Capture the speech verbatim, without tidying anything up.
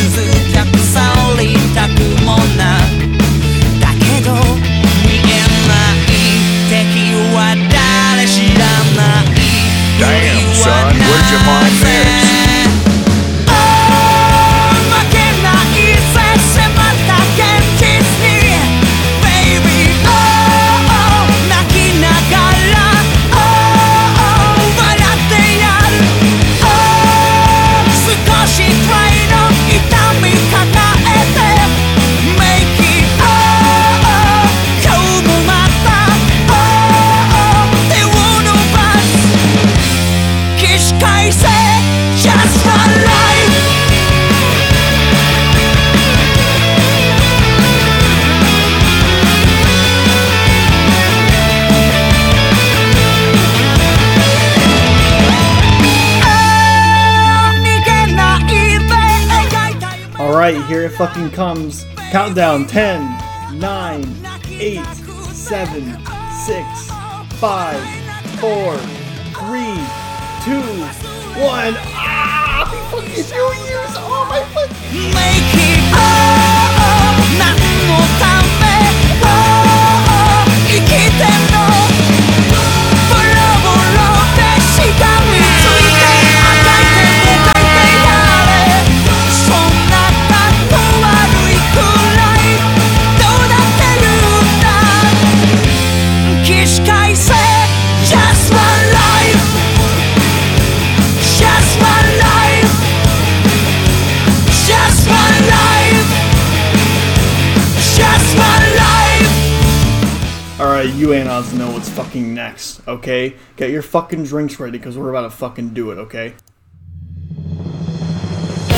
く去りたくもなだけど見えない敵は誰知らない Damn, son, where'd you find this? Alright, here it fucking comes. Countdown. ten, nine, eight, seven, six, five, four, three, two, one. Ah! Fucking you use all my fucking... Make it oh, oh, 何のため oh, oh, 生きてんのボロボロでしがみついて赤い手もかいてやれそんなかっこ悪いくらいどうだって言うんだ起死回生 Just one life Just one life Just one life Just one life Alright, you anons know what's fucking next, okay? Get your fucking drinks ready, because we're about to fucking do it, okay?